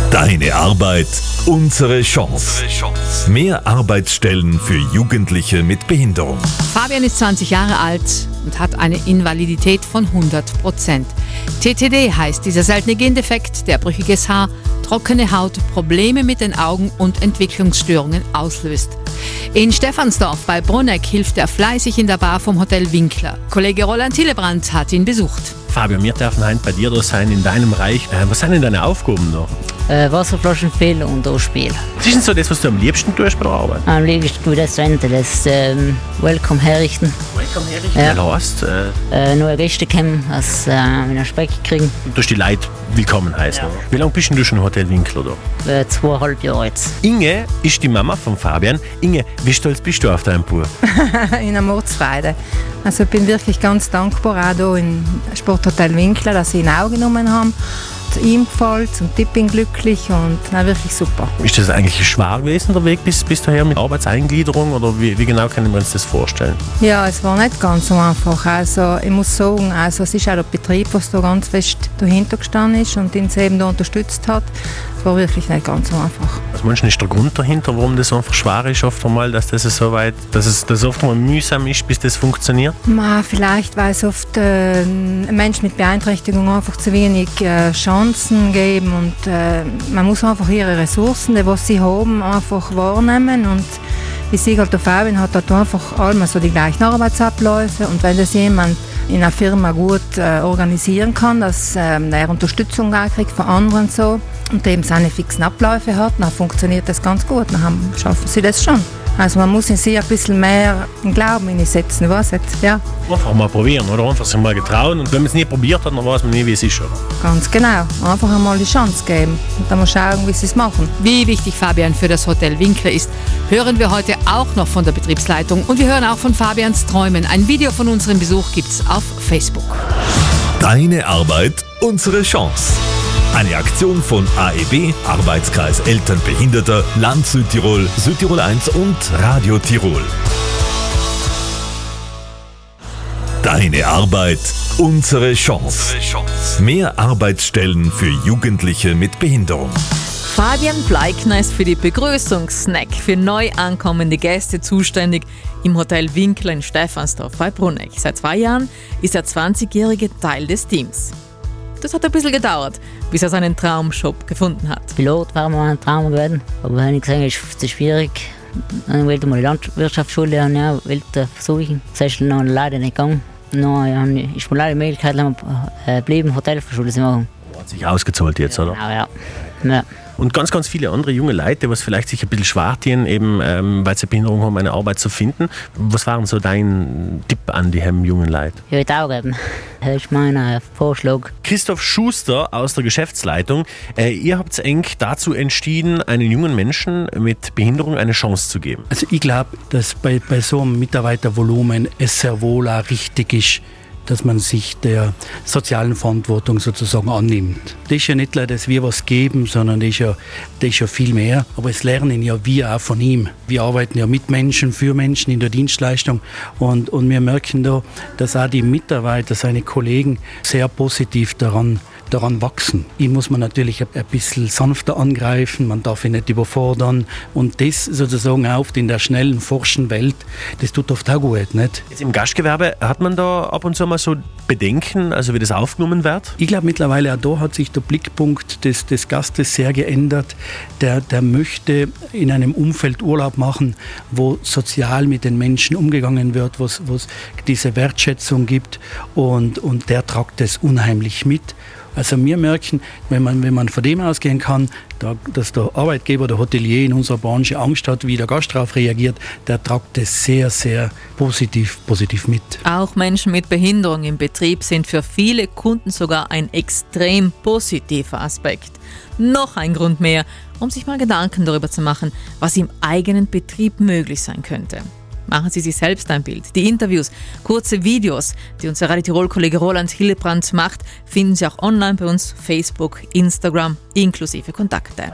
Deine Arbeit, unsere Chance. Mehr Arbeitsstellen für Jugendliche mit Behinderung. Fabian ist 20 Jahre alt und hat eine Invalidität von 100%. TTD heißt dieser seltene Gendefekt, der brüchiges Haar, trockene Haut, Probleme mit den Augen und Entwicklungsstörungen auslöst. In Stephansdorf bei Brunegg hilft er fleißig in der Bar vom Hotel Winkler. Kollege Roland Hillebrand hat ihn besucht. Fabian, wir dürfen heute bei dir da sein, in deinem Reich. Was sind denn deine Aufgaben da? Wasserflaschen füllen und Ausspielen. Was ist denn so das, was du am liebsten tust bei der Arbeit? Am liebsten tue ich das Ende, das Welcome herrichten. Welcome herrichten? Ja. Das heisst, neue Gäste kommen, dass wir einen Speck kriegen. du tust die Leute willkommen heißen. Ja. Wie lange bist denn du schon im Hotel Winkler da? 2,5 Jahre jetzt. Inge ist die Mama von Fabian. Inge, wie stolz bist du auf deinen Bub? In einer Mordsfreude. Also ich bin wirklich ganz dankbar auch hier im Sporthotel Winkler, dass sie ihn auch genommen haben. Ihm gefällt und ich bin glücklich und wirklich super. Ist das eigentlich schwer gewesen, der Weg bis daher mit Arbeitseingliederung oder wie genau können wir uns das vorstellen? Ja, es war nicht ganz so einfach. Also ich muss sagen, also es ist auch der Betrieb, was da ganz fest dahinter gestanden ist und ihn eben da unterstützt hat. Es war wirklich nicht ganz so einfach. Was meinst du, ist der Grund dahinter, warum das einfach schwer ist, oft einmal, dass das so weit, dass es oft einmal mühsam ist, bis das funktioniert? Vielleicht, weil es oft Menschen mit Beeinträchtigung einfach zu wenig Chancen geben und man muss einfach ihre Ressourcen, die was sie haben, einfach wahrnehmen und ich sehe halt, der Fabian hat dort einfach alle so die gleichen Arbeitsabläufe und wenn das jemand in einer Firma gut organisieren kann, dass er Unterstützung kriegt von anderen so und eben seine fixen Abläufe hat, dann funktioniert das ganz gut, dann schaffen sie das schon. Also man muss in sich ein bisschen mehr Glauben in ihn setzen, was jetzt, ja. Einfach mal probieren oder einfach sich mal getrauen und wenn man es nie probiert hat, dann weiß man nie, wie es ist. Oder? Ganz genau, einfach einmal die Chance geben und dann mal schauen, wie sie es machen. Wie wichtig Fabian für das Hotel Winkler ist, hören wir heute auch noch von der Betriebsleitung und wir hören auch von Fabians Träumen. Ein Video von unserem Besuch gibt's auf Facebook. Deine Arbeit, unsere Chance. Eine Aktion von AEB, Arbeitskreis Eltern Behinderter, Land Südtirol, Südtirol 1 und Radio Tirol. Deine Arbeit, unsere Chance. Mehr Arbeitsstellen für Jugendliche mit Behinderung. Fabian Bleikner ist für die Begrüßungssnack für neu ankommende Gäste zuständig im Hotel Winkler in Stephansdorf bei Brunegg. Seit 2 Jahren ist der 20-jährige Teil des Teams. Das hat ein bisschen gedauert, bis er seinen Traumjob gefunden hat. Pilot wäre mal ein Traum gewesen, aber wenn ich gesehen habe, ist es schwierig. Dann wollte ich mal die Landwirtschaftsschule und ja, wollte versuchen. Das ist dann leider nicht gegangen. Dann ist mir leider die Möglichkeit geblieben, Hotelfachschule zu machen. Hat sich ausgezahlt jetzt, oder? Genau, ja. Und ganz, ganz viele andere junge Leute, die vielleicht sich ein bisschen schwer tun, eben, weil sie Behinderung haben, eine Arbeit zu finden. Was war denn so dein Tipp an die jungen Leute? Ich würde auch geben. Das ist mein Vorschlag. Christoph Schuster aus der Geschäftsleitung. Ihr habt es eng dazu entschieden, einen jungen Menschen mit Behinderung eine Chance zu geben. Also ich glaube, dass bei so einem Mitarbeitervolumen es sehr wohl auch richtig ist, dass man sich der sozialen Verantwortung sozusagen annimmt. Das ist ja nicht nur, dass wir was geben, sondern das ist ja viel mehr. Aber es lernen ja wir auch von ihm. Wir arbeiten ja mit Menschen, für Menschen in der Dienstleistung und wir merken da, dass auch die Mitarbeiter, seine Kollegen sehr positiv daran wachsen. Ihn muss man natürlich ein bisschen sanfter angreifen, man darf ihn nicht überfordern und das sozusagen oft in der schnellen, forschen Welt, das tut oft auch gut, nicht? Jetzt im Gastgewerbe hat man da ab und zu mal so Bedenken, also wie das aufgenommen wird? Ich glaube mittlerweile auch da hat sich der Blickpunkt des Gastes sehr geändert. Der möchte in einem Umfeld Urlaub machen, wo sozial mit den Menschen umgegangen wird, wo es diese Wertschätzung gibt und der tragt das unheimlich mit. Also wir merken, wenn man von dem ausgehen kann, dass der Arbeitgeber, der Hotelier in unserer Branche Angst hat, wie der Gast darauf reagiert, der tragt das sehr, sehr positiv mit. Auch Menschen mit Behinderung im Betrieb sind für viele Kunden sogar ein extrem positiver Aspekt. Noch ein Grund mehr, um sich mal Gedanken darüber zu machen, was im eigenen Betrieb möglich sein könnte. Machen Sie sich selbst ein Bild. Die Interviews, kurze Videos, die unser Radio Tirol-Kollege Roland Hillebrand macht, finden Sie auch online bei uns, Facebook, Instagram, inklusive Kontakte.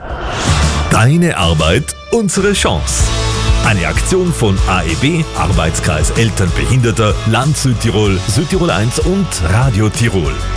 Deine Arbeit, unsere Chance. Eine Aktion von AEB, Arbeitskreis Eltern Behinderter, Land Südtirol, Südtirol 1 und Radio Tirol.